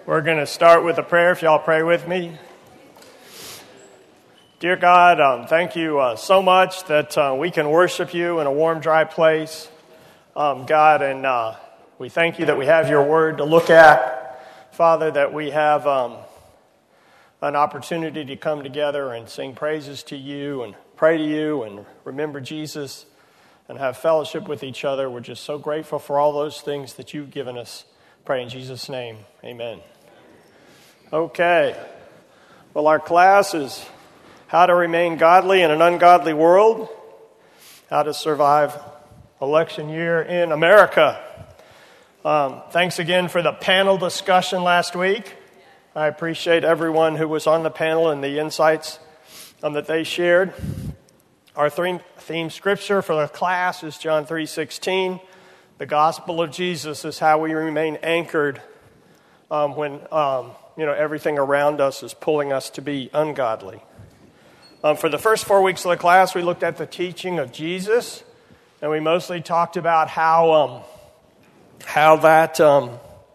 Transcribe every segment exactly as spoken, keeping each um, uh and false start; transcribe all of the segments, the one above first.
We're going to start with a prayer, if y'all pray with me. Dear God, um, thank you uh, so much that uh, we can worship you in a warm, dry place, um, God, and uh, we thank you that we have your word to look at. Father, that we have um, an opportunity to come together and sing praises to you and pray to you and remember Jesus and have fellowship with each other. We're just so grateful for all those things that you've given us. Pray in Jesus' name. Amen. Okay. Well, our class is How to Remain Godly in an Ungodly World. How to Survive Election Year in America. Um, thanks again for the panel discussion last week. I appreciate everyone who was on the panel and the insights um, that they shared. Our theme, theme scripture for the class is John three sixteen. The gospel of Jesus is how we remain anchored um, when um, you know everything around us is pulling us to be ungodly. Um, for the first four weeks of the class, we looked at the teaching of Jesus, and we mostly talked about how um, how that um,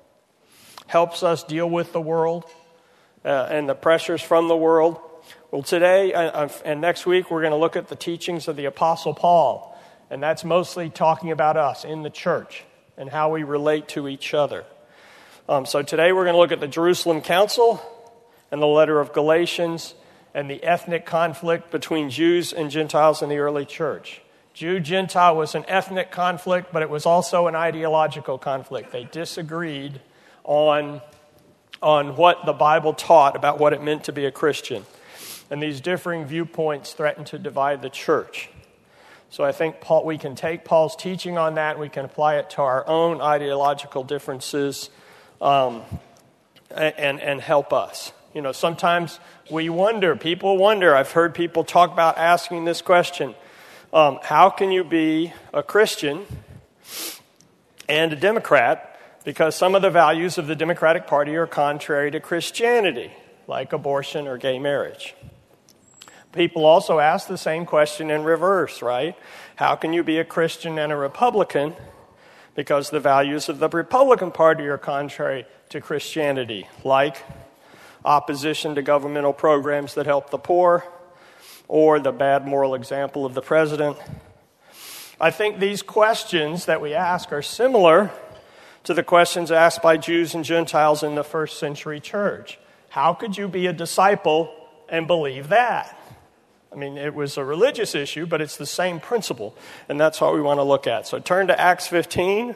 helps us deal with the world uh, and the pressures from the world. Well, today uh, and next week, we're going to look at the teachings of the Apostle Paul. And that's mostly talking about us in the church and how we relate to each other. Um, so today we're going to look at the Jerusalem Council and the letter of Galatians and the ethnic conflict between Jews and Gentiles in the early church. Jew-Gentile was an ethnic conflict, but it was also an ideological conflict. They disagreed on, on what the Bible taught about what it meant to be a Christian. And these differing viewpoints threatened to divide the church. So I think Paul, we can take Paul's teaching on that, and we can apply it to our own ideological differences um, and, and help us. You know, sometimes we wonder, people wonder, I've heard people talk about asking this question, um, how can you be a Christian and a Democrat? Because some of the values of the Democratic Party are contrary to Christianity, like abortion or gay marriage. People also ask the same question in reverse, right? How can you be a Christian and a Republican? Because the values of the Republican Party are contrary to Christianity, like opposition to governmental programs that help the poor, or the bad moral example of the president. I think these questions that we ask are similar to the questions asked by Jews and Gentiles in the first century church. How could you be a disciple and believe that? I mean, it was a religious issue, but it's the same principle, and that's what we want to look at. So turn to Acts fifteen.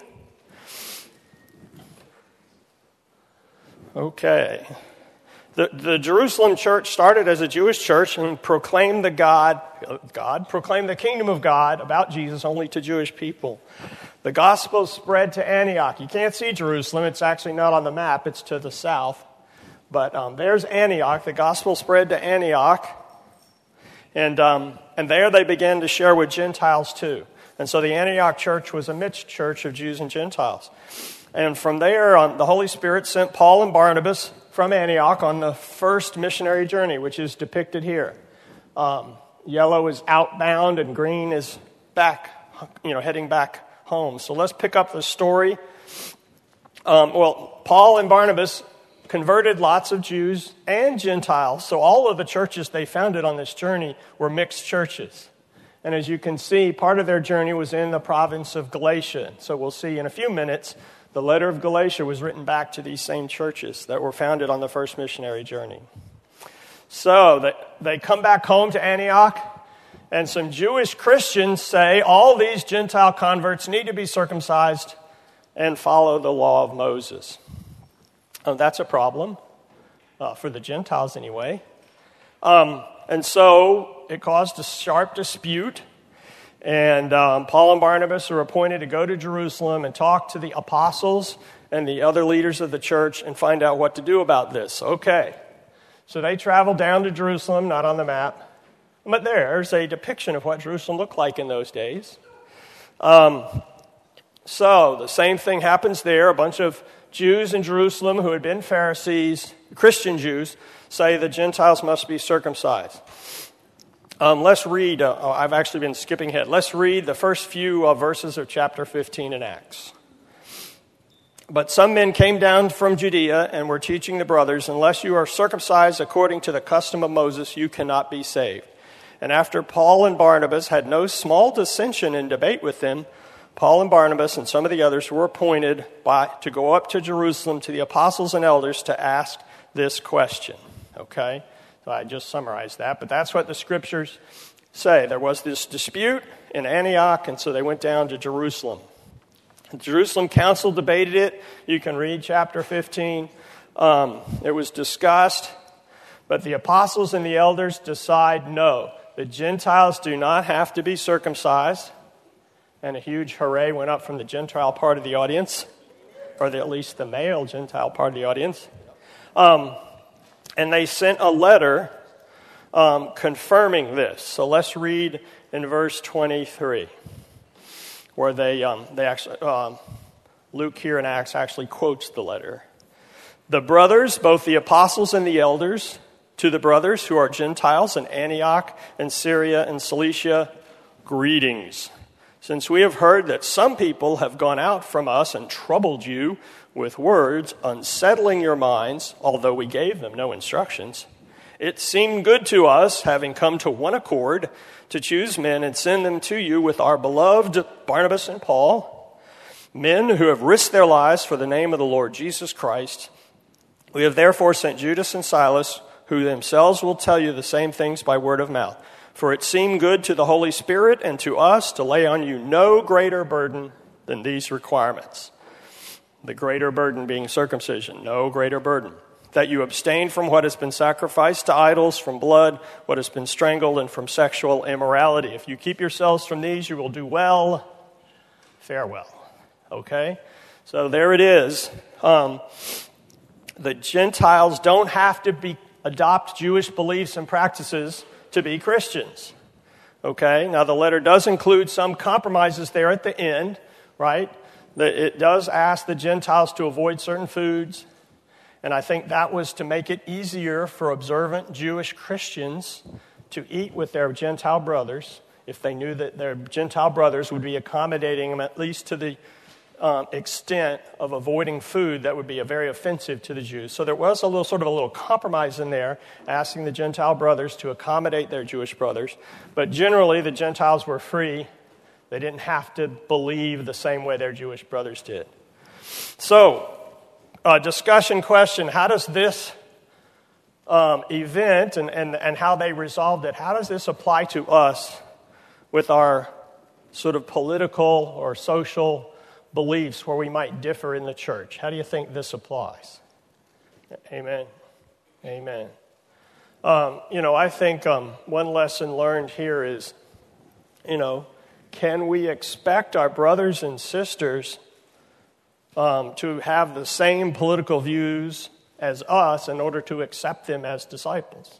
Okay. The, the Jerusalem church started as a Jewish church and proclaimed the God, God, proclaimed the kingdom of God about Jesus only to Jewish people. The gospel spread to Antioch. You can't see Jerusalem. It's actually not on the map. It's to the south. But um, there's Antioch. The gospel spread to Antioch. And um, and there they began to share with Gentiles too. And so the Antioch church was a mixed church of Jews and Gentiles. And from there, um, the Holy Spirit sent Paul and Barnabas from Antioch on the first missionary journey, which is depicted here. Um, yellow is outbound and green is back, you know, heading back home. So let's pick up the story. Um, well, Paul and Barnabas converted lots of Jews and Gentiles. So all of the churches they founded on this journey were mixed churches. And as you can see, part of their journey was in the province of Galatia. So we'll see in a few minutes, the letter of Galatia was written back to these same churches that were founded on the first missionary journey. So they, they come back home to Antioch, and some Jewish Christians say all these Gentile converts need to be circumcised and follow the law of Moses. Oh, that's a problem, uh, for the Gentiles anyway. Um, and so it caused a sharp dispute, and um, Paul and Barnabas were appointed to go to Jerusalem and talk to the apostles and the other leaders of the church and find out what to do about this. Okay, so they traveled down to Jerusalem, not on the map, but there's a depiction of what Jerusalem looked like in those days. Um, so the same thing happens there. A bunch of Jews in Jerusalem who had been Pharisees, Christian Jews, say the Gentiles must be circumcised. Um, let's read, uh, oh, I've actually been skipping ahead. Let's read the first few uh, verses of chapter fifteen in Acts. But some men came down from Judea and were teaching the brothers, unless you are circumcised according to the custom of Moses, you cannot be saved. And after Paul and Barnabas had no small dissension and debate with them, Paul and Barnabas and some of the others were appointed by, to go up to Jerusalem to the apostles and elders to ask this question. Okay? So I just summarized that, but that's what the scriptures say. There was this dispute in Antioch, and so they went down to Jerusalem. The Jerusalem council debated it. You can read chapter fifteen. Um, it was discussed, but the apostles and the elders decide no. The Gentiles do not have to be circumcised. And a huge hooray went up from the Gentile part of the audience, or the, at least the male Gentile part of the audience. Um, and they sent a letter um, confirming this. So let's read in verse twenty-three. Where they um, they actually um, Luke here in Acts actually quotes the letter. The brothers, both the apostles and the elders, to the brothers who are Gentiles in Antioch and Syria and Cilicia, greetings. Since we have heard that some people have gone out from us and troubled you with words, unsettling your minds, although we gave them no instructions, it seemed good to us, having come to one accord, to choose men and send them to you with our beloved Barnabas and Paul, men who have risked their lives for the name of the Lord Jesus Christ. We have therefore sent Judas and Silas, who themselves will tell you the same things by word of mouth. For it seemed good to the Holy Spirit and to us to lay on you no greater burden than these requirements. The greater burden being circumcision, no greater burden. That you abstain from what has been sacrificed to idols, from blood, what has been strangled, and from sexual immorality. If you keep yourselves from these, you will do well. Farewell. Okay? So there it is. Um, the Gentiles don't have to be adopt Jewish beliefs and practices to be Christians. Okay? Now the letter does include some compromises there at the end, right? It does ask the Gentiles to avoid certain foods. And I think that was to make it easier for observant Jewish Christians to eat with their Gentile brothers if they knew that their Gentile brothers would be accommodating them at least to the um, extent of avoiding food that would be very offensive to the Jews. So there was a little sort of a little compromise in there, asking the Gentile brothers to accommodate their Jewish brothers. But generally, the Gentiles were free. They didn't have to believe the same way their Jewish brothers did. So, Uh, discussion question, how does this um, event and, and, and how they resolved it, how does this apply to us with our sort of political or social beliefs where we might differ in the church? How do you think this applies? Amen. Amen. Um, you know, I think um, one lesson learned here is, you know, can we expect our brothers and sisters Um, to have the same political views as us in order to accept them as disciples?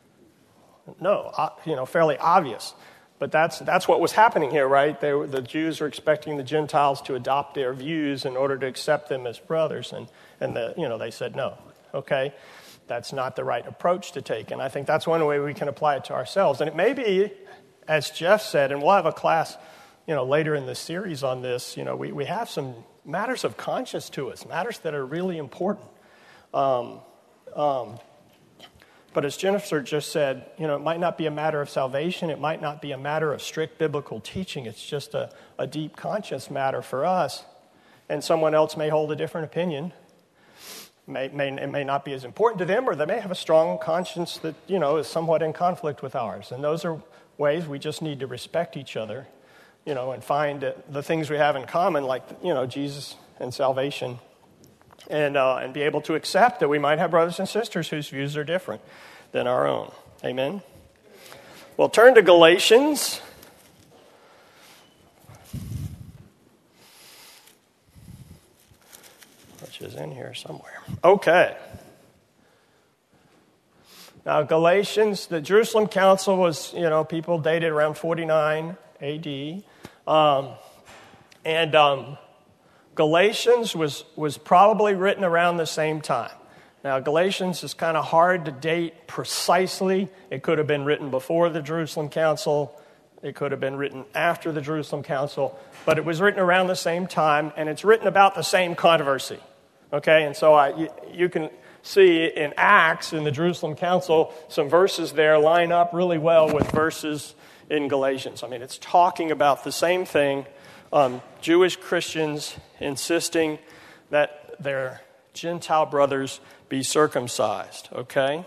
No, uh, you know, fairly obvious. But that's that's what was happening here, right? They were, the Jews were expecting the Gentiles to adopt their views in order to accept them as brothers, and and the, you know they said no. Okay, that's not the right approach to take, and I think that's one way we can apply it to ourselves. And it may be, as Jeff said, and we'll have a class, you know, later in the series on this. You know, we we have some matters of conscience to us, matters that are really important. Um, um, but as Jennifer just said, you know, it might not be a matter of salvation. It might not be a matter of strict biblical teaching. It's just a, a deep conscience matter for us. And someone else may hold a different opinion. May, may, it may not be as important to them, or they may have a strong conscience that, you know, is somewhat in conflict with ours. And those are ways we just need to respect each other, you know, and find the things we have in common, like, you know, Jesus and salvation, and uh, and be able to accept that we might have brothers and sisters whose views are different than our own. Amen? Well, turn to Galatians. Which is in here somewhere. Okay. Now, Galatians, the Jerusalem Council was, you know, people dated around forty-nine A D Um, and um, Galatians was, was probably written around the same time. Now, Galatians is kind of hard to date precisely. It could have been written before the Jerusalem Council. It could have been written after the Jerusalem Council, but it was written around the same time, and it's written about the same controversy. Okay, and so I, you, you can see in Acts, in the Jerusalem Council, some verses there line up really well with verses in Galatians. I mean, it's talking about the same thing, um, Jewish Christians insisting that their Gentile brothers be circumcised, okay?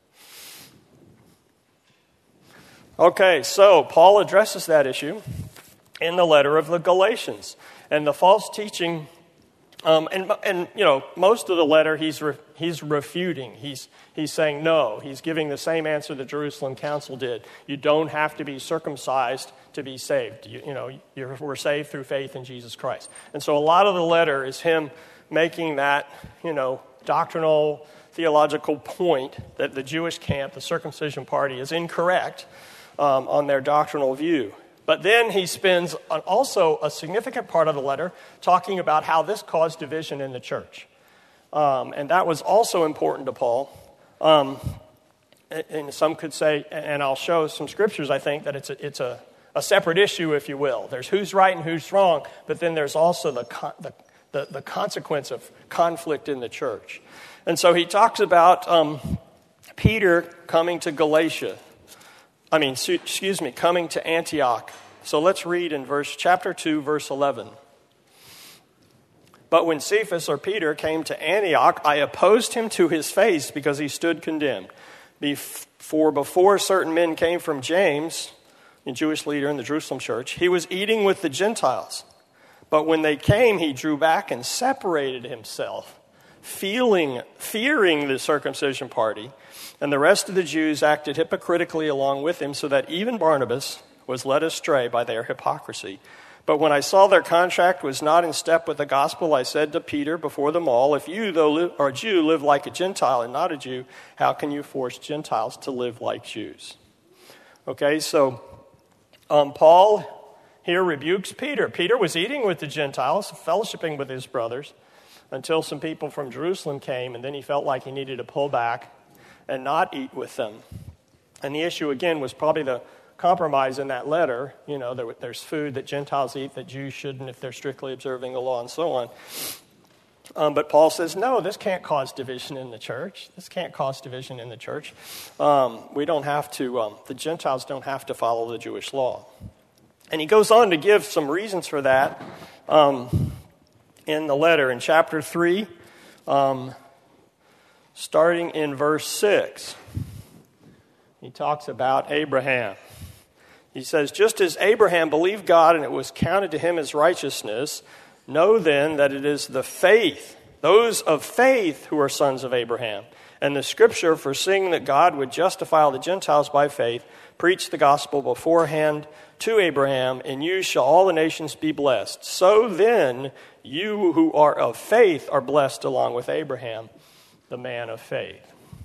Okay, so Paul addresses that issue in the letter of the Galatians. And the false teaching, um, and, and you know, most of the letter he's re, he's refuting. He's, he's saying no. He's giving the same answer the Jerusalem Council did. You don't have to be circumcised to be saved. You, you know, you're, we're saved through faith in Jesus Christ. And so a lot of the letter is him making that, you know, doctrinal, theological point that the Jewish camp, the circumcision party, is incorrect um, on their doctrinal view. But then he spends an, also a significant part of the letter talking about how this caused division in the church. Um, and that was also important to Paul. Um, and, and some could say, and I'll show some scriptures, I think, that it's a, it's a, a separate issue, if you will. There's who's right and who's wrong, but then there's also the the The, the consequence of conflict in the church. And so he talks about um, Peter coming to Galatia. I mean, su- excuse me, coming to Antioch. So let's read in verse chapter two, verse eleven. But when Cephas, or Peter, came to Antioch, I opposed him to his face because he stood condemned. For before certain men came from James, a Jewish leader in the Jerusalem church, he was eating with the Gentiles. But when they came, he drew back and separated himself, feeling, fearing the circumcision party. And the rest of the Jews acted hypocritically along with him, so that even Barnabas was led astray by their hypocrisy. But when I saw their contract was not in step with the gospel, I said to Peter before them all, if you, though are a Jew, live like a Gentile and not a Jew, how can you force Gentiles to live like Jews? Okay, so um, Paul here rebukes Peter. Peter was eating with the Gentiles, fellowshipping with his brothers, until some people from Jerusalem came, and then he felt like he needed to pull back and not eat with them. And the issue, again, was probably the compromise in that letter. You know, there, there's food that Gentiles eat that Jews shouldn't if they're strictly observing the law and so on. Um, but Paul says, no, this can't cause division in the church. This can't cause division in the church. Um, we don't have to, um, the Gentiles don't have to follow the Jewish law. And he goes on to give some reasons for that um, in the letter. In chapter three, um, starting in verse six, he talks about Abraham. He says, just as Abraham believed God and it was counted to him as righteousness, know then that it is the faith, those of faith who are sons of Abraham. And the scripture, foreseeing that God would justify all the Gentiles by faith, preached the gospel beforehand to Abraham, in you shall all the nations be blessed. So then, you who are of faith are blessed along with Abraham, the man of faith.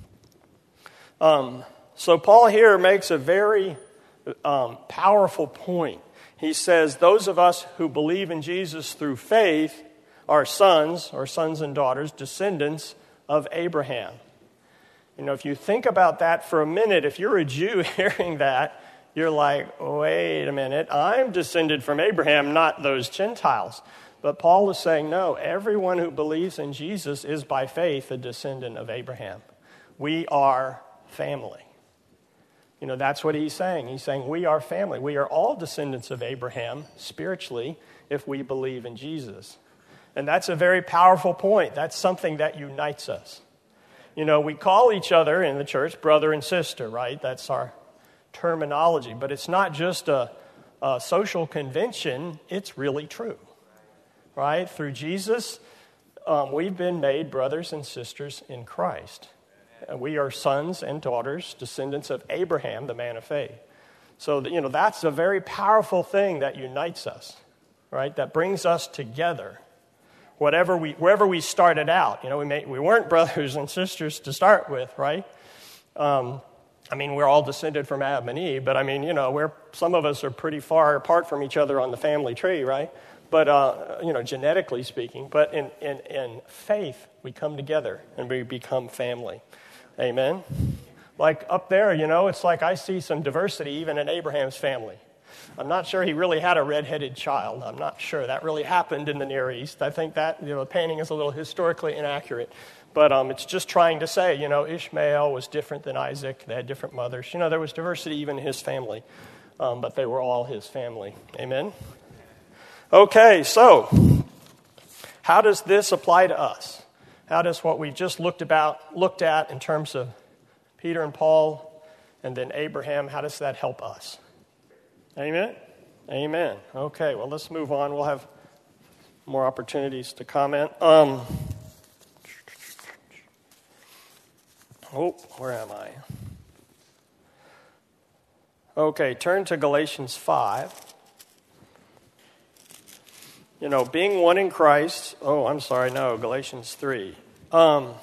Um, so Paul here makes a very um, powerful point. He says, those of us who believe in Jesus through faith are sons, or sons and daughters, descendants of Abraham. You know, if you think about that for a minute, if you're a Jew hearing that, you're like, wait a minute, I'm descended from Abraham, not those Gentiles. But Paul is saying, no, everyone who believes in Jesus is by faith a descendant of Abraham. We are family. You know, that's what he's saying. He's saying we are family. We are all descendants of Abraham spiritually if we believe in Jesus. And that's a very powerful point. That's something that unites us. You know, we call each other in the church brother and sister, right? That's our terminology. But it's not just a, a social convention. It's really true, right? Through Jesus, um, we've been made brothers and sisters in Christ. And we are sons and daughters, descendants of Abraham, the man of faith. So, you know, that's a very powerful thing that unites us, right? That brings us together. Whatever we, wherever we started out, you know, we may, we weren't brothers and sisters to start with, right? Um, I mean, we're all descended from Adam and Eve, but I mean, you know, we're some of us are pretty far apart from each other on the family tree, right? But uh, you know, genetically speaking, but in, in in faith, we come together and we become family. Amen. Like up there, you know, it's like I see some diversity even in Abraham's family. I'm not sure he really had a redheaded child. I'm not sure that really happened in the Near East. I think that, you know, the painting is a little historically inaccurate. But um, it's just trying to say, you know, Ishmael was different than Isaac. They had different mothers. You know, there was diversity even in his family. Um, but they were all his family. Amen? Okay, so how does this apply to us? How does what we just looked about looked at in terms of Peter and Paul and then Abraham, how does that help us? Amen? Amen. Okay, well, let's move on. We'll have more opportunities to comment. Um, oh, where am I? Okay, turn to Galatians five. You know, being one in Christ. Oh, I'm sorry, no, Galatians three. Um,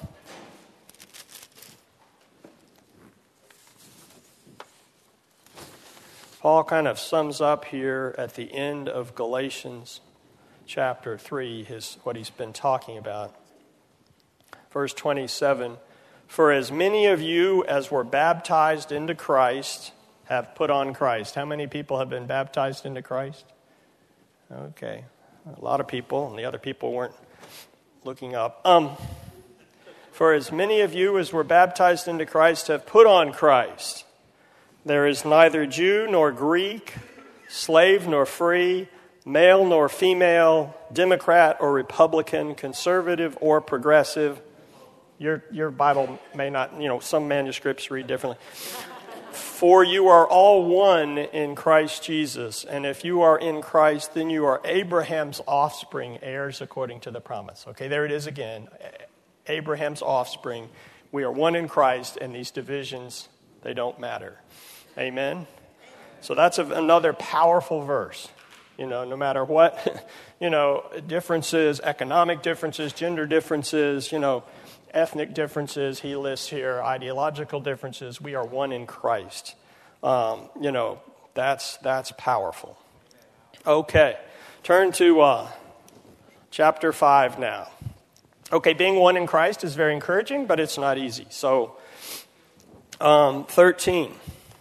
Paul kind of sums up here at the end of Galatians chapter three his what he's been talking about. Verse twenty-seven, for as many of you as were baptized into Christ have put on Christ. How many people have been baptized into Christ? Okay, a lot of people, and the other people weren't looking up. Um, for as many of you as were baptized into Christ have put on Christ. There is neither Jew nor Greek, slave nor free, male nor female, Democrat or Republican, conservative or progressive. Your your Bible may not, you know, some manuscripts read differently. For you are all one in Christ Jesus, and if you are in Christ, then you are Abraham's offspring, heirs according to the promise. Okay, there it is again. Abraham's offspring. We are one in Christ, and these divisions, they don't matter. Amen? So that's a, another powerful verse. You know, no matter what, you know, differences, economic differences, gender differences, you know, ethnic differences, he lists here, ideological differences, we are one in Christ. Um, you know, that's that's powerful. Okay, turn to uh, chapter five now. Okay, being one in Christ is very encouraging, but it's not easy. So, um, thirteen.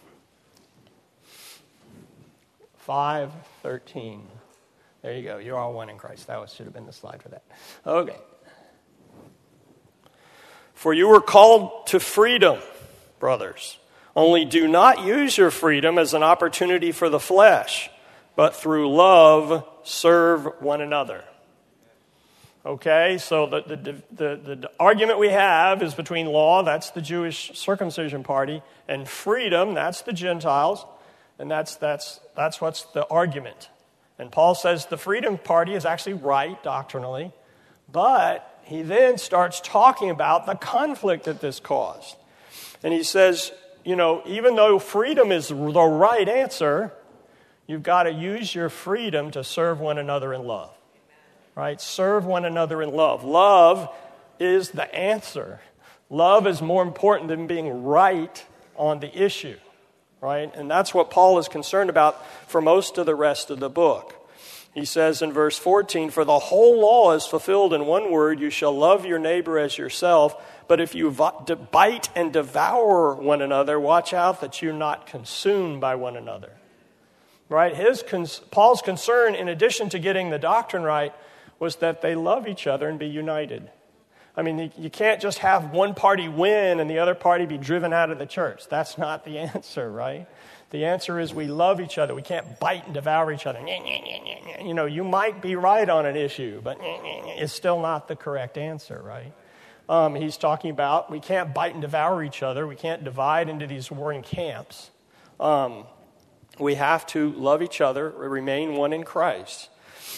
five thirteen. There you go. You're all one in Christ. That was, should have been the slide for that. Okay. For you were called to freedom, brothers. Only do not use your freedom as an opportunity for the flesh, but through love serve one another. Okay, so the, the, the, the argument we have is between law, that's the Jewish circumcision party, and freedom, that's the Gentiles. And that's that's that's what's the argument. And Paul says the freedom party is actually right doctrinally, but he then starts talking about the conflict that this caused. And he says, you know, even though freedom is the right answer, you've got to use your freedom to serve one another in love. Right? Serve one another in love. Love is the answer. Love is more important than being right on the issue. Right? And that's what Paul is concerned about for most of the rest of the book. He says in verse fourteen, for the whole law is fulfilled in one word, you shall love your neighbor as yourself. But if you bite and devour one another, watch out that you're not consumed by one another. Right? His Paul's concern, in addition to getting the doctrine right, was that they love each other and be united. I mean, you can't just have one party win and the other party be driven out of the church. That's not the answer, right? The answer is we love each other. We can't bite and devour each other. You know, you might be right on an issue, but it's still not the correct answer, right? Um, he's talking about we can't bite and devour each other. We can't divide into these warring camps. Um, we have to love each other, remain one in Christ.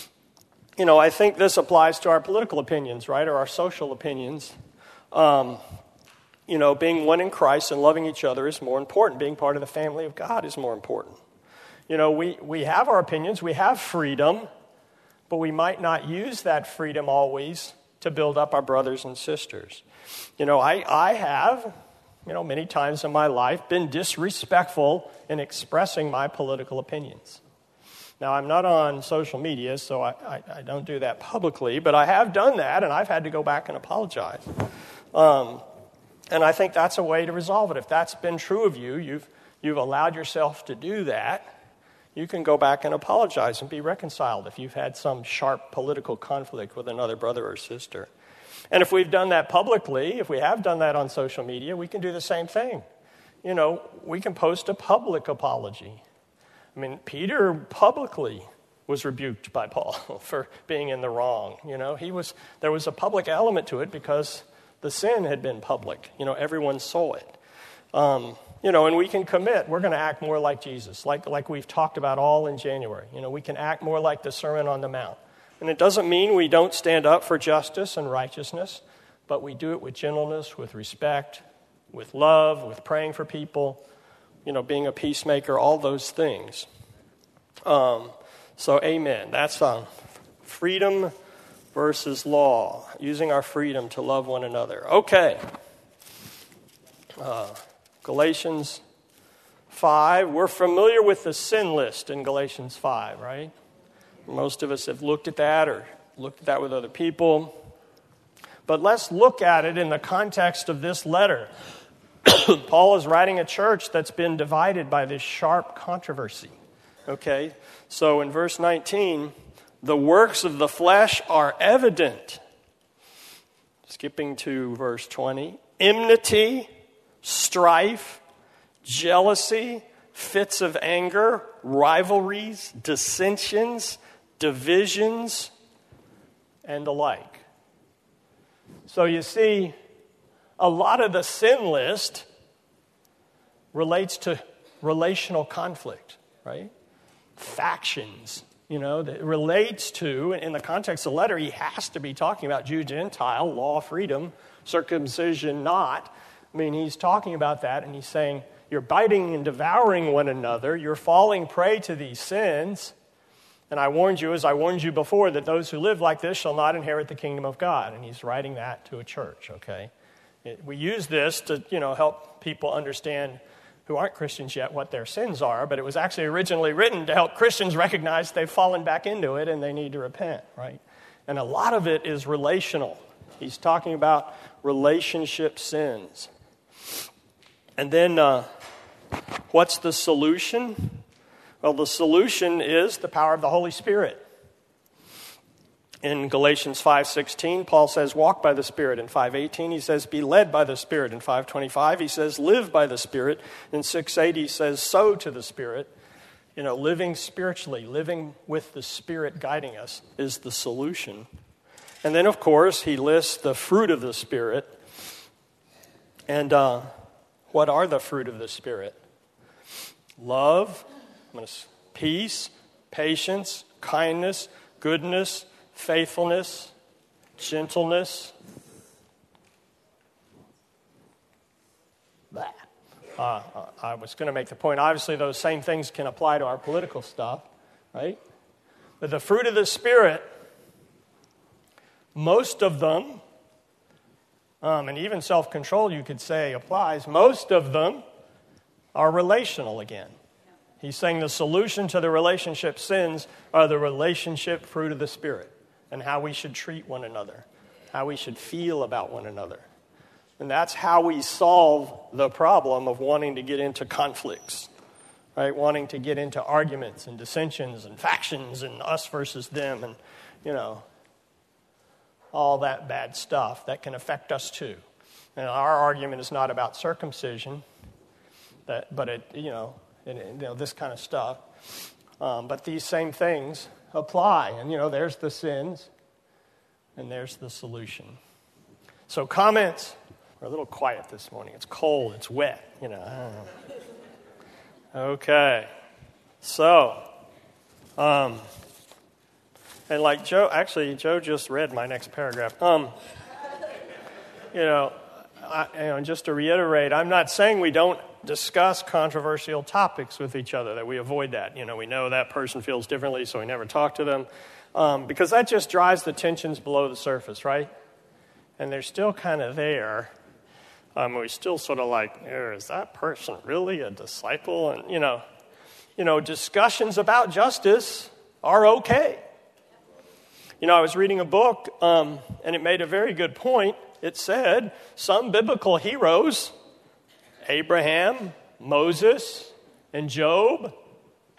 You know, I think this applies to our political opinions, right, or our social opinions. Um, you know, being one in Christ and loving each other is more important. Being part of the family of God is more important. You know, we, we have our opinions, we have freedom, but we might not use that freedom always to build up our brothers and sisters. You know, I, I have, you know, many times in my life been disrespectful in expressing my political opinions. Now, I'm not on social media, so I, I, I don't do that publicly, but I have done that, and I've had to go back and apologize. Um, and I think that's a way to resolve it. If that's been true of you, you've you've allowed yourself to do that, You can go back and apologize and be reconciled if you've had some sharp political conflict with another brother or sister. And if we've done that publicly, if we have done that on social media, we can do the same thing. You know, we can post a public apology. I mean, Peter publicly was rebuked by Paul for being in the wrong. You know, he was there was a public element to it because the sin had been public. You know, everyone saw it. Um, you know, and we can commit. We're going to act more like Jesus, like like we've talked about all in January. You know, we can act more like the Sermon on the Mount. And it doesn't mean we don't stand up for justice and righteousness, but we do it with gentleness, with respect, with love, with praying for people, you know, being a peacemaker, all those things. Um, so, amen. That's um, freedom versus law, using our freedom to love one another. Okay. Uh, Galatians five. We're familiar with the sin list in Galatians five, right? Most of us have looked at that or looked at that with other people. But let's look at it in the context of this letter. Paul is writing a church that's been divided by this sharp controversy. Okay? So in verse nineteen, the works of the flesh are evident. Skipping to verse twenty. Enmity, strife, jealousy, fits of anger, rivalries, dissensions, divisions, and the like. So you see, a lot of the sin list relates to relational conflict, right? Factions, you know, that relates to, in the context of the letter, he has to be talking about Jew, Gentile, law, freedom, circumcision, not. I mean, he's talking about that, and he's saying, you're biting and devouring one another, you're falling prey to these sins, and I warned you, as I warned you before, that those who live like this shall not inherit the kingdom of God. And he's writing that to a church, okay? It, we use this to, you know, help people understand who aren't Christians yet what their sins are, but it was actually originally written to help Christians recognize they've fallen back into it and they need to repent, right? And a lot of it is relational. He's talking about relationship sins. And then uh, what's the solution? Well, the solution is the power of the Holy Spirit. In Galatians five sixteen, Paul says, walk by the Spirit. In five eighteen, he says, be led by the Spirit. In five twenty-five, he says, live by the Spirit. In six eight, he says, sow to the Spirit. You know, living spiritually, living with the Spirit guiding us is the solution. And then, of course, he lists the fruit of the Spirit. And uh, what are the fruit of the Spirit? Love, peace, patience, kindness, goodness, faithfulness, gentleness. That. Uh, I was going to make the point, obviously those same things can apply to our political stuff, right? But the fruit of the Spirit, most of them, um, and even self-control you could say applies, most of them are relational again. He's saying the solution to the relationship sins are the relationship fruit of the Spirit and how we should treat one another, how we should feel about one another. And that's how we solve the problem of wanting to get into conflicts, right? Wanting to get into arguments and dissensions and factions and us versus them and, you know, all that bad stuff that can affect us too. And our argument is not about circumcision, that, but it, you know, and, you know, this kind of stuff. Um, but these same things apply. And, you know, there's the sins, and there's the solution. So comments. We're a little quiet this morning. It's cold. It's wet, you know. I don't know. Okay. So, um, and like Joe, actually, Joe just read my next paragraph. Um, you know, I, you know, just to reiterate, I'm not saying we don't discuss controversial topics with each other, that we avoid that. You know, we know that person feels differently, so we never talk to them. Um, because that just drives the tensions below the surface, right? And they're still kind of there. Um, we still sort of like, is that person really a disciple? And, you know, you know, discussions about justice are okay. You know, I was reading a book, um, and it made a very good point. It said some biblical heroes, Abraham, Moses, and Job,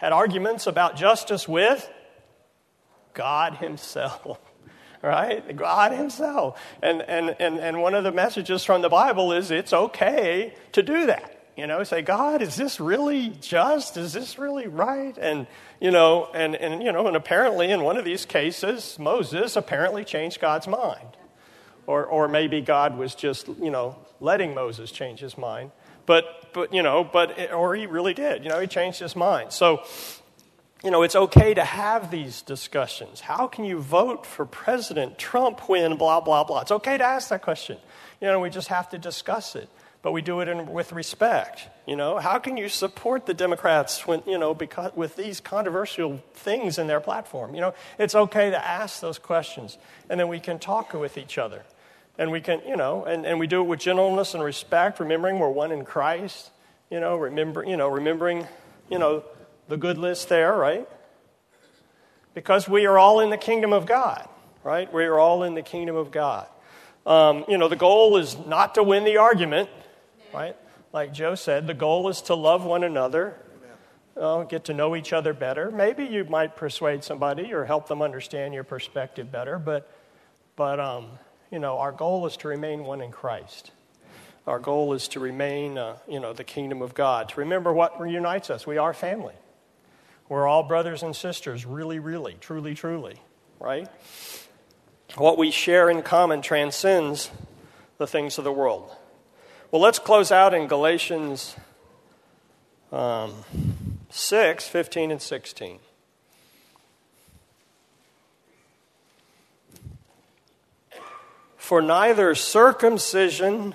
had arguments about justice with God himself. Right? God himself. And, and, and, and one of the messages from the Bible is it's okay to do that. You know, say, God, is this really just? Is this really right? And, you know, and, and, you know, and apparently in one of these cases, Moses apparently changed God's mind. Or, or maybe God was just, you know, letting Moses change his mind. But, but, you know, but, or he really did. You know, he changed his mind. So, you know, it's okay to have these discussions. How can you vote for President Trump when blah, blah, blah? It's okay to ask that question. You know, we just have to discuss it. But we do it in, with respect. You know, how can you support the Democrats when, you know, because with these controversial things in their platform? You know, it's okay to ask those questions. And then we can talk with each other. And we can, you know, and, and we do it with gentleness and respect, remembering we're one in Christ. You know, remember, you know, remembering, you know, the good list there, right? Because we are all in the kingdom of God, right? We are all in the kingdom of God. Um, you know, the goal is not to win the argument, right? Like Joe said, the goal is to love one another, uh, get to know each other better. Maybe you might persuade somebody or help them understand your perspective better, but, but um, you know, our goal is to remain one in Christ. Our goal is to remain, uh, you know, the kingdom of God, to remember what reunites us. We are family. We're all brothers and sisters, really, really, truly, truly, right? What we share in common transcends the things of the world. Well, let's close out in Galatians um, six, fifteen and sixteen. For neither circumcision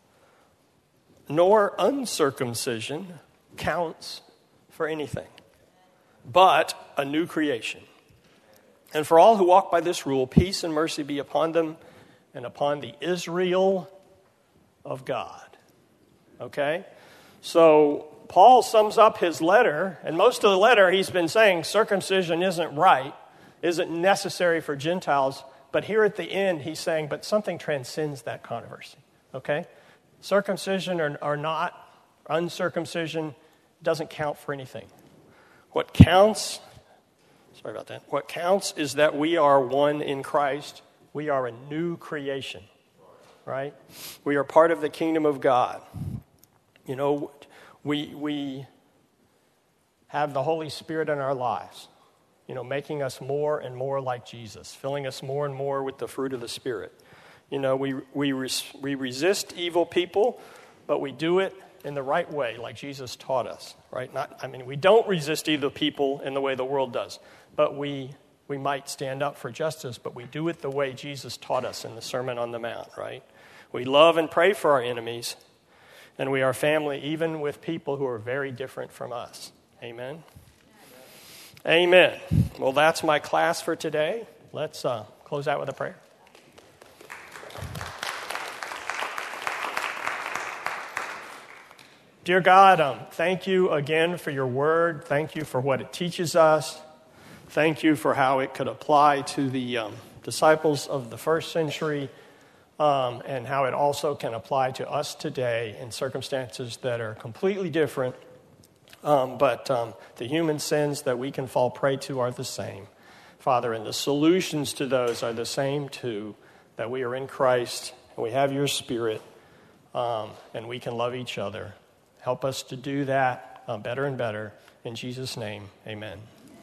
nor uncircumcision counts for anything, but a new creation. And for all who walk by this rule, peace and mercy be upon them and upon the Israel of God. Okay? So Paul sums up his letter, and most of the letter he's been saying circumcision isn't right, isn't necessary for Gentiles, but here at the end he's saying, but something transcends that controversy. Okay? Circumcision or, or not, uncircumcision doesn't count for anything. What counts, sorry about that, what counts is that we are one in Christ. We are a new creation, right? We are part of the kingdom of God. You know, we we have the Holy Spirit in our lives, you know, making us more and more like Jesus, filling us more and more with the fruit of the Spirit. You know, we we res, we resist evil people, but we do it in the right way, like Jesus taught us, right? Not, I mean, we don't resist evil people in the way the world does, but we we might stand up for justice, but we do it the way Jesus taught us in the Sermon on the Mount, right? We love and pray for our enemies, and we are family even with people who are very different from us. Amen? Amen. Well, that's my class for today. Let's uh, close out with a prayer. Dear God, um, thank you again for your word. Thank you for what it teaches us. Thank you for how it could apply to the um, disciples of the first century um, and how it also can apply to us today in circumstances that are completely different. Um, but um, the human sins that we can fall prey to are the same, Father, and the solutions to those are the same too, that we are in Christ and we have your Spirit um, and we can love each other. Help us to do that uh, better and better. In Jesus' name, amen.